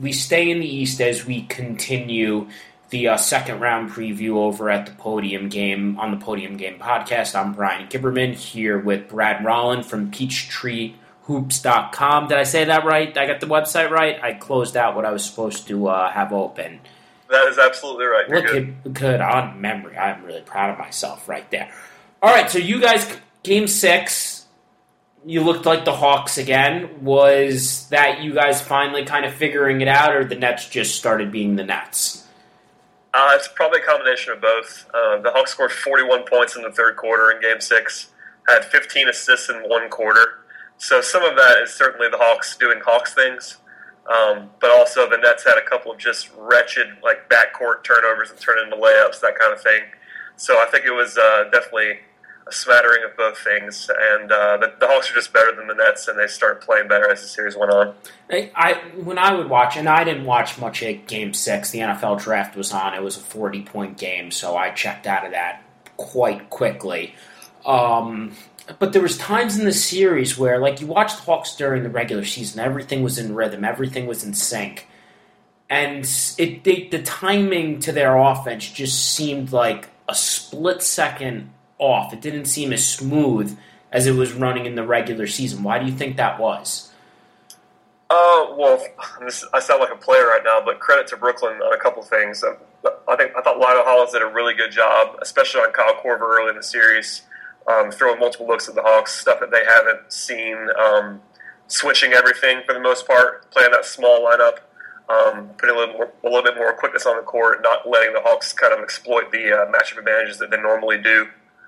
we stay in the East as we continue the second round preview over at the Podium Game on the Podium Game podcast. I'm Brian Gibberman here with Brad Rollin from PeachtreeHoops.com. Did I say that right? Did I get the website right? I closed out what I was supposed to have open. That is absolutely right. Good on memory. I'm really proud of myself right there. All right, so you guys, Game 6, you looked like the Hawks again. Was that you guys finally kind of figuring it out, or the Nets just started being the Nets? It's probably a combination of both. The Hawks scored 41 points in the third quarter in Game 6, had 15 assists in one quarter. So some of that is certainly the Hawks doing Hawks things, but also the Nets had a couple of just wretched backcourt turnovers and turned into layups, that kind of thing. So I think it was definitely a smattering of both things, and the Hawks are just better than the Nets, and they started playing better as the series went on. When I would watch, and I didn't watch much at Game 6, the NFL draft was on. It was a 40-point game, so I checked out of that quite quickly. But there was times in the series where, you watched the Hawks during the regular season, everything was in rhythm, everything was in sync. And the timing to their offense just seemed like a split second off. It didn't seem as smooth as it was running in the regular season. Why do you think that was? Well, I sound like a player right now, but credit to Brooklyn on a couple things. I thought Lionel Hollins did a really good job, especially on Kyle Korver early in the series, throwing multiple looks at the Hawks, stuff that they haven't seen, switching everything for the most part, playing that small lineup, putting a little bit more quickness on the court, not letting the Hawks kind of exploit the matchup advantages that they normally do.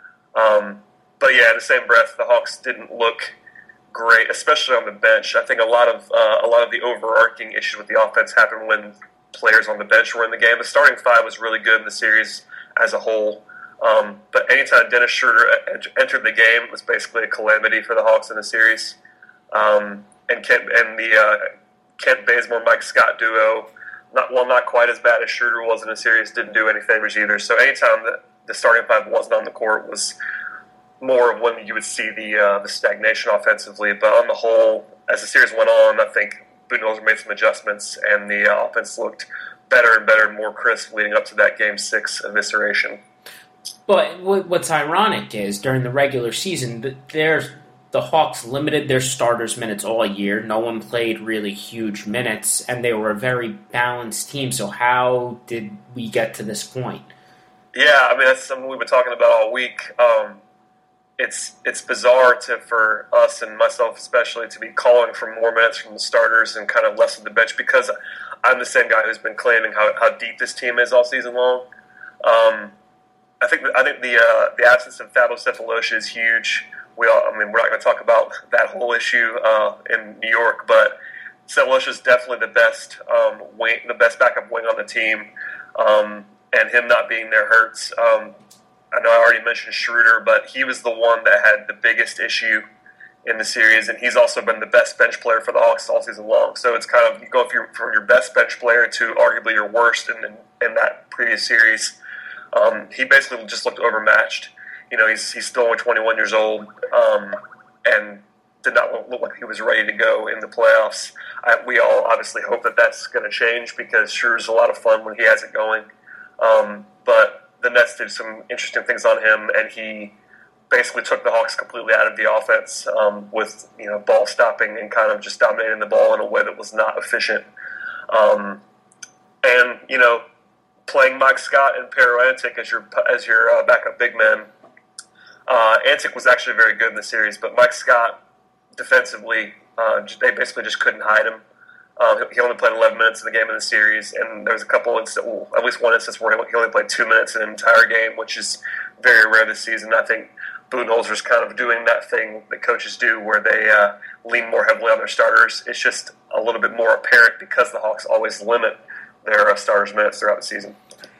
But yeah, in the same breath, the Hawks didn't look great, especially on the bench. I think a lot of the overarching issues with the offense happened when players on the bench were in the game. The starting five was really good in the series as a whole. But anytime Dennis Schroeder entered the game, it was basically a calamity for the Hawks in the series. And the Kent Bazemore-Mike Scott duo, not quite as bad as Schroeder was in the series, didn't do any favors either. So anytime the starting five wasn't on the court was more of when you would see the stagnation offensively. But on the whole, as the series went on, I think Budenholzer made some adjustments, and the offense looked better and better and more crisp leading up to that Game 6 evisceration. But what's ironic is during the regular season, the Hawks limited their starters' minutes all year. No one played really huge minutes, and they were a very balanced team. So how did we get to this point? Yeah, I mean, that's something we've been talking about all week. It's bizarre for us and myself especially to be calling for more minutes from the starters and kind of less of the bench, because I'm the same guy who's been claiming how deep this team is all season long. I think the absence of Thabo Sefolosha is huge. We're not going to talk about that whole issue in New York, but Sefolosha is definitely the best backup wing on the team, and him not being there hurts. I know I already mentioned Schroeder, but he was the one that had the biggest issue in the series, and he's also been the best bench player for the Hawks all season long. So it's kind of, you go from your best bench player to arguably your worst in that previous series. He basically just looked overmatched. He's still only 21 years old, and did not look like he was ready to go in the playoffs. We all obviously hope that that's going to change, because Schroeder's a lot of fun when he has it going. But the Nets did some interesting things on him, and he basically took the Hawks completely out of the offense with ball stopping and kind of just dominating the ball in a way that was not efficient. And playing Mike Scott and Pero Antic as your backup big man. Antic was actually very good in the series, but Mike Scott defensively, they basically just couldn't hide him. He only played 11 minutes in the game in the series, and there was at least one instance where he only played 2 minutes in an entire game, which is very rare this season. I think Budenholzer's kind of doing that thing that coaches do, where they lean more heavily on their starters. It's just a little bit more apparent because the Hawks always limit their starters' minutes throughout the season.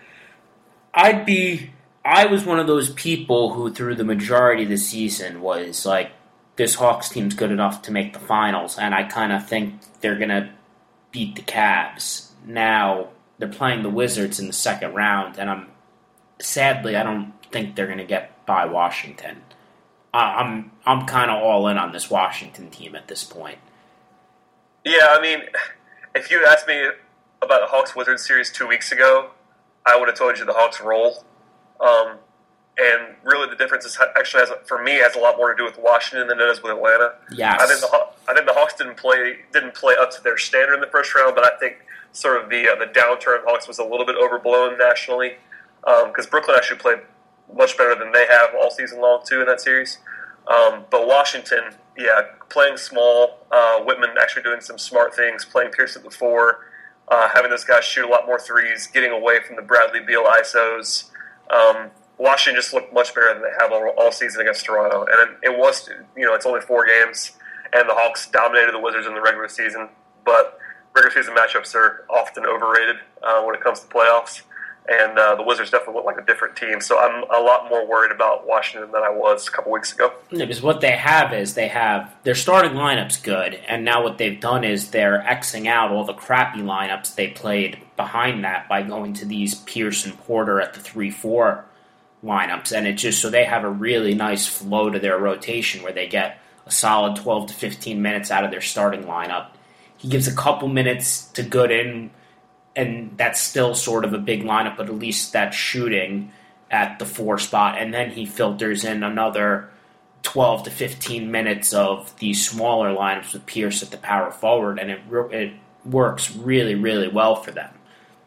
I was one of those people who, through the majority of the season, was like, this Hawks team's good enough to make the finals, and I kind of think they're going to beat the Cavs. Now, they're playing the Wizards in the second round, and I don't think they're going to get by Washington. I'm kind of all in on this Washington team at this point. Yeah, I mean, if you had asked me about the Hawks-Wizards series 2 weeks ago, I would have told you the Hawks roll. And really, the difference is actually for me has a lot more to do with Washington than it does with Atlanta. Yes. I think the Hawks didn't play up to their standard in the first round, but I think sort of the downturn of the Hawks was a little bit overblown nationally because Brooklyn actually played much better than they have all season long too in that series. But Washington, playing small, Whitman actually doing some smart things, playing Pierce at the 4, having those guys shoot a lot more threes, getting away from the Bradley Beal ISOs. Washington just looked much better than they have all season against Toronto. And it was, it's only 4 games, and the Hawks dominated the Wizards in the regular season. But regular season matchups are often overrated when it comes to playoffs. And the Wizards definitely look like a different team. So I'm a lot more worried about Washington than I was a couple weeks ago. Yeah, because what they have is their starting lineups good, and now what they've done is they're Xing out all the crappy lineups they played behind that by going to these Pierce and Porter at the 3-4 lineups, and it's just so they have a really nice flow to their rotation where they get a solid 12 to 15 minutes out of their starting lineup. He gives a couple minutes to Gooden, and that's still sort of a big lineup, but at least that's shooting at the 4 spot, and then he filters in another 12 to 15 minutes of these smaller lineups with Pierce at the power forward, and it works really, really well for them.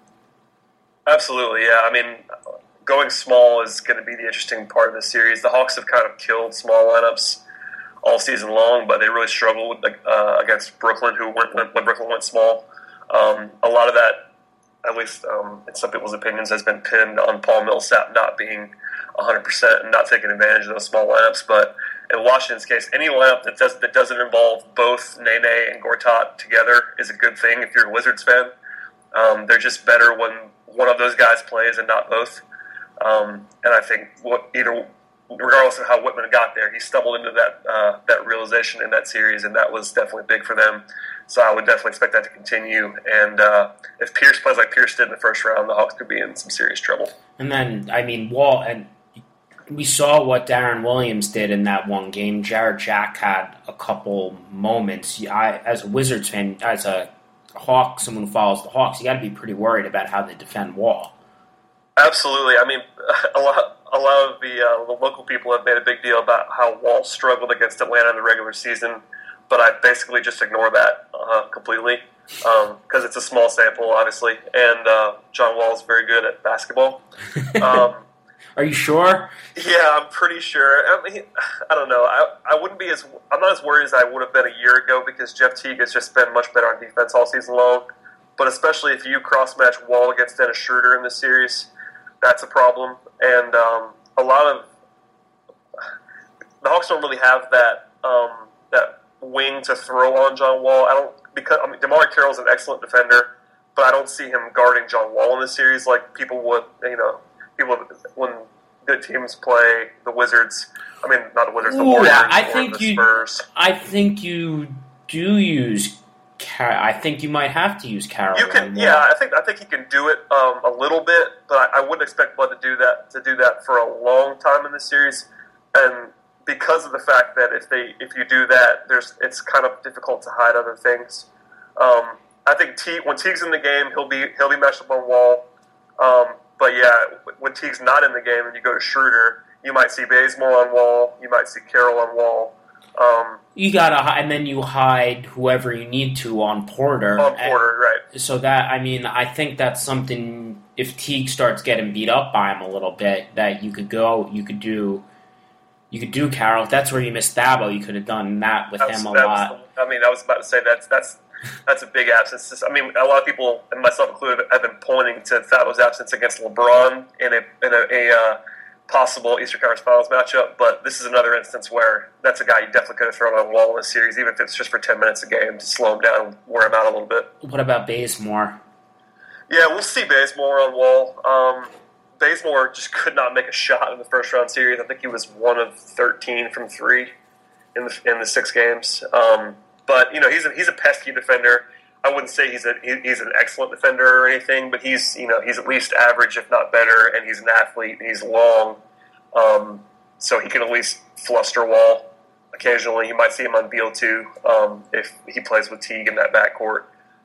Absolutely, yeah. I mean, going small is going to be the interesting part of this series. The Hawks have kind of killed small lineups all season long, but they really struggled against Brooklyn, when Brooklyn went small. A lot of that, at least in some people's opinions, has been pinned on Paul Millsap not being 100% and not taking advantage of those small lineups. But in Washington's case, any lineup that doesn't involve both Nene and Gortat together is a good thing if you're a Wizards fan. They're just better when one of those guys plays and not both. And I think regardless of how Whitman got there, he stumbled into that realization in that series, and that was definitely big for them. So I would definitely expect that to continue. And if Pierce plays like Pierce did in the first round, the Hawks could be in some serious trouble. And then, we saw what Darren Williams did in that one game. Jared Jack had a couple moments. As a Wizards fan, as a Hawk, someone who follows the Hawks, you got to be pretty worried about how they defend Wall. Absolutely. I mean, a lot of the local people have made a big deal about how Wall struggled against Atlanta in the regular season, but I basically just ignore that completely because it's a small sample, obviously, and John Wall is very good at basketball. Are you sure? Yeah, I'm pretty sure. I don't know. I'm not as worried as I would have been a year ago because Jeff Teague has just been much better on defense all season long. But especially if you cross-match Wall against Dennis Schroeder in this series, that's a problem. And a lot of the Hawks don't really have that wing to throw on John Wall. DeMar Carroll's an excellent defender, but I don't see him guarding John Wall in this series like people would. When good teams play the Wizards. I mean, not the Wizards, the Warriors or the Spurs. I think you do use. I think you might have to use Carroll. You can, I think he can do it a little bit, but I wouldn't expect Bud to do that for a long time in this series. And because of the fact that if you do that, it's kind of difficult to hide other things. I think when Teague's in the game, he'll be matched up on Wall. But when Teague's not in the game and you go to Schroeder, you might see Bazemore on Wall, you might see Carroll on Wall. You gotta, and then you hide whoever you need to on Porter. Right. So I think that's something. If Teague starts getting beat up by him a little bit, that you could do Carroll. If that's where you missed Thabo, you could have done that with him a lot. I was about to say that's a big absence. I mean, a lot of people, and myself included, have been pointing to Thabo's absence against LeBron in a possible Eastern Conference Finals matchup, but this is another instance where that's a guy you definitely could have thrown on the wall in this series, even if it's just for 10 minutes a game to slow him down and wear him out a little bit. What about Bazemore? Yeah, we'll see Bazemore on Wall. Bazemore just could not make a shot in the first round series. I think he was 1 of 13 from 3 in the 6 games. But he's a pesky defender. I wouldn't say he's an excellent defender or anything, but he's at least average, if not better, and he's an athlete, and he's long, so he can at least fluster Wall occasionally. You might see him on Beal too if he plays with Teague in that backcourt.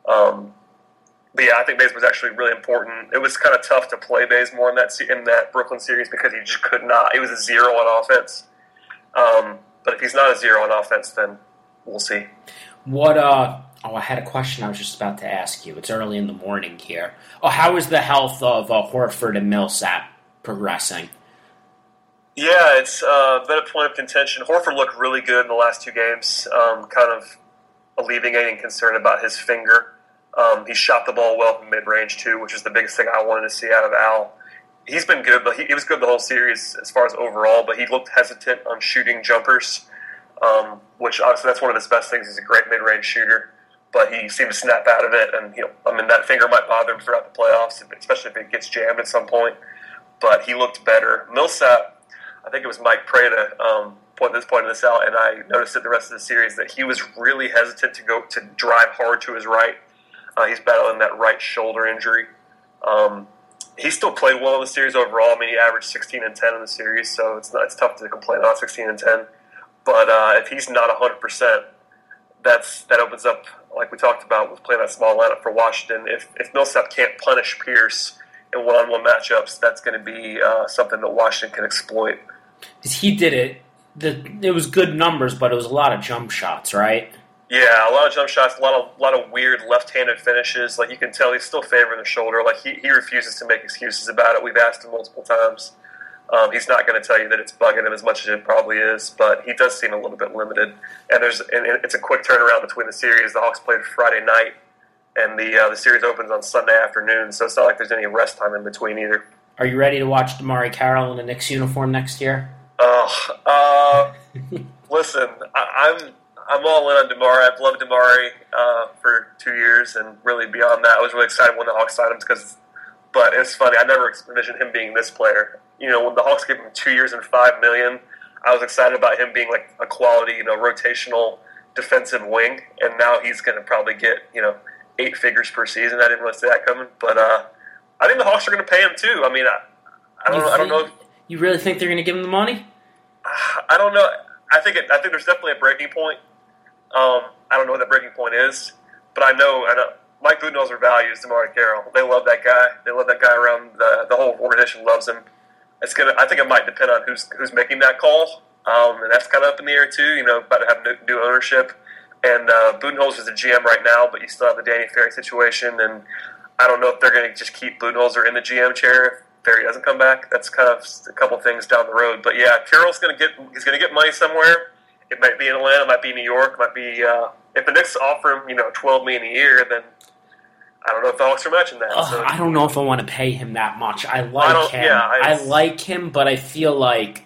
But yeah, I think Bazemore was actually really important. It was kind of tough to play Bazemore in that Brooklyn series because he just could not. He was a zero on offense. But if he's not a zero on offense, then we'll see. What? I had a question I was just about to ask you. It's early in the morning here. Oh, how is the health of Horford and Millsap progressing? Yeah, it's been a point of contention. Horford looked really good in the last 2 games, kind of alleviating concern about his finger. He shot the ball well from mid-range, too, which is the biggest thing I wanted to see out of Al. He's been good, but he was good the whole series as far as overall, but he looked hesitant on shooting jumpers, which obviously that's one of his best things. He's a great mid-range shooter, but he seemed to snap out of it, and that finger might bother him throughout the playoffs, especially if it gets jammed at some point, but he looked better. Millsap, I think it was Mike Prada pointed this out, and I noticed it the rest of the series that he was really hesitant to drive hard to his right. He's battling that right shoulder injury. He still played well in the series overall. I mean, he averaged 16 and 10 in the series, so it's tough to complain about 16 and 10. But if he's not 100%, that opens up, like we talked about, with playing that small lineup for Washington. If Millsap can't punish Pierce in one-on-one matchups, that's going to be something that Washington can exploit. Because he did it. It was good numbers, but it was a lot of jump shots, right? Yeah, a lot of jump shots, a lot of weird left-handed finishes. Like, you can tell he's still favoring the shoulder. Like, he refuses to make excuses about it. We've asked him multiple times. He's not going to tell you that it's bugging him as much as it probably is, but he does seem a little bit limited. And it's a quick turnaround between the series. The Hawks played Friday night, and the series opens on Sunday afternoon, so it's not like there's any rest time in between either. Are you ready to watch DeMarre Carroll in a Knicks uniform next year? Listen, I'm all in on DeMarre. I've loved DeMarre for 2 years, and really beyond that, I was really excited when the Hawks signed him but it's funny, I never envisioned him being this player. When the Hawks gave him 2 years and $5 million, I was excited about him being like a quality, rotational defensive wing, and now he's going to probably get, 8 figures per season. I didn't really see that coming, but I think the Hawks are going to pay him too. I mean, I don't know. You really think they're going to give him the money? I don't know. I think there's definitely a breaking point. I don't know what that breaking point is, but I know Mike Budenholzer values DeMarre Carroll. They love that guy. They love that guy around the whole organization loves him. I think it might depend on who's making that call, and that's kind of up in the air too. About to have new ownership, and Budenholzer's the GM right now, but you still have the Danny Ferry situation, and I don't know if they're going to just keep Budenholzer in the GM chair if Ferry doesn't come back. That's kind of a couple things down the road, but yeah, Carroll's going to get money somewhere. It might be in Atlanta, it might be in New York, it might be if the Knicks offer him, $12 million a year, then I don't know if the Hawks are matching that. So. I don't know if I want to pay him that much. I like him. Yeah, I like him, but I feel like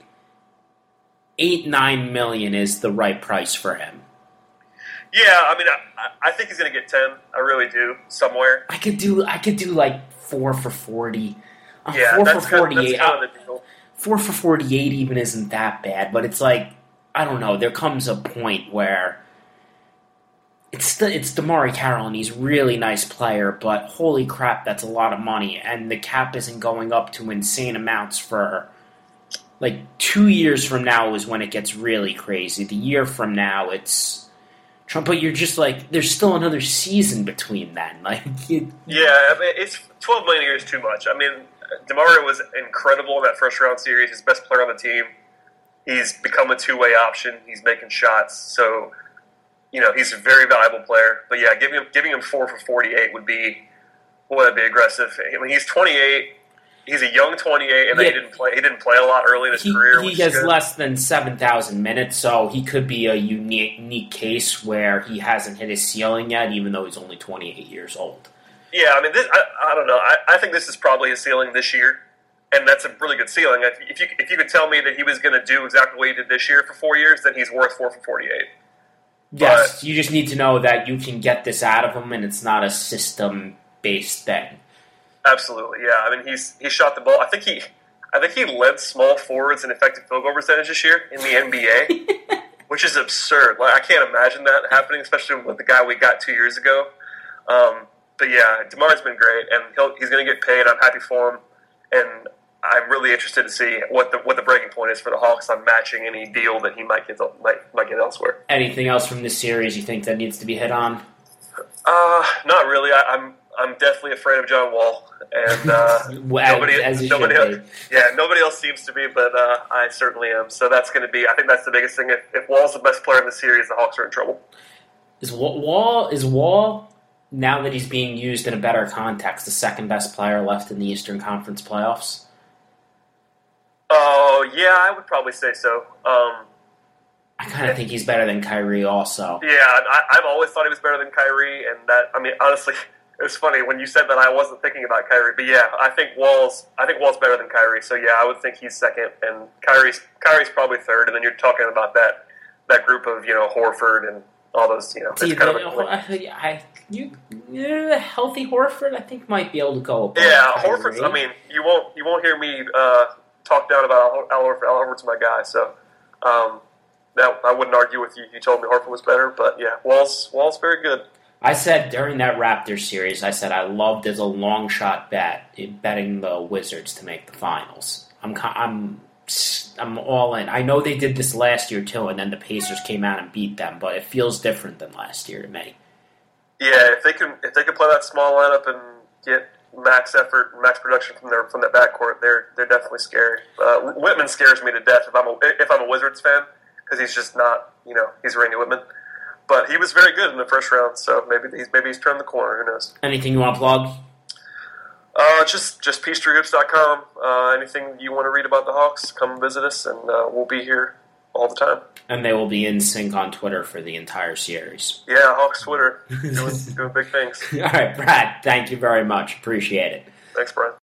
$8-9 million is the right price for him. Yeah, I mean, I think he's going to get 10. I really do. Somewhere. I could do like 4 for 40. Yeah, 4 for 48. That's kind of the deal. 4 for 48 even isn't that bad, but it's like, I don't know. There comes a point where it's DeMarre Carroll, and he's a really nice player, but holy crap, that's a lot of money, and the cap isn't going up to insane amounts for, 2 years from now is when it gets really crazy. The year from now, it's Trump, but you're just there's still another season between then. Yeah, I mean, it's $12 million a year is too much. I mean, DeMarre was incredible in that first round series. He's the best player on the team. He's become a two-way option. He's making shots, so he's a very valuable player. But yeah, giving him 4 for 48 would be aggressive. I mean, he's 28. He's a young 28, and he didn't play. He didn't play a lot early in his career. He has less than 7,000 minutes, so he could be a unique case where he hasn't hit his ceiling yet, even though he's only 28 years old. Yeah, I mean, I don't know. I think this is probably his ceiling this year, and that's a really good ceiling. If you could tell me that he was going to do exactly what he did this year for 4 years, then he's worth 4 for 48. Yes, you just need to know that you can get this out of him, and it's not a system-based thing. Absolutely, yeah. I mean, he shot the ball. I think he led small forwards in effective field goal percentage this year in the NBA, which is absurd. I can't imagine that happening, especially with the guy we got 2 years ago. But yeah, DeMarre's been great, and he's going to get paid. I'm happy for him, and I'm really interested to see what the breaking point is for the Hawks on matching any deal that he might get elsewhere. Anything else from this series you think that needs to be hit on? Not really. I'm definitely afraid of John Wall, and nobody else seems to be, but I certainly am. So that's going to be. I think that's the biggest thing. If Wall's the best player in the series, the Hawks are in trouble. Is Wall now that he's being used in a better context the second best player left in the Eastern Conference playoffs? Oh yeah, I would probably say so. I kind of think he's better than Kyrie also. Yeah, I've always thought he was better than Kyrie, and honestly, it was funny when you said that I wasn't thinking about Kyrie, but yeah, I think Wall's better than Kyrie. So yeah, I would think he's second, and Kyrie's probably third, and then you're talking about that group of Horford and all those healthy Horford I think might be able to go above Kyrie. Horford's. I mean, you won't hear me talk down about Al Horford. Al Horford's my guy, so. Now, I wouldn't argue with you. You told me Horford was better, but yeah, Wall's very good. I said during that Raptors series, I loved as a long shot bet betting the Wizards to make the finals. I'm all in. I know they did this last year too, and then the Pacers came out and beat them, but it feels different than last year to me. Yeah, if they can play that small lineup and get max effort, max production from that backcourt, they're definitely scary. Whitman scares me to death if I'm a Wizards fan. Because he's just not, he's Randy Whitman. But he was very good in the first round, so maybe he's turned the corner. Who knows? Anything you want to plug? Just peachtreehoops.com. Anything you want to read about the Hawks, come visit us, and we'll be here all the time. And they will be in sync on Twitter for the entire series. Yeah, Hawks Twitter. doing big things. All right, Brad, thank you very much. Appreciate it. Thanks, Brian.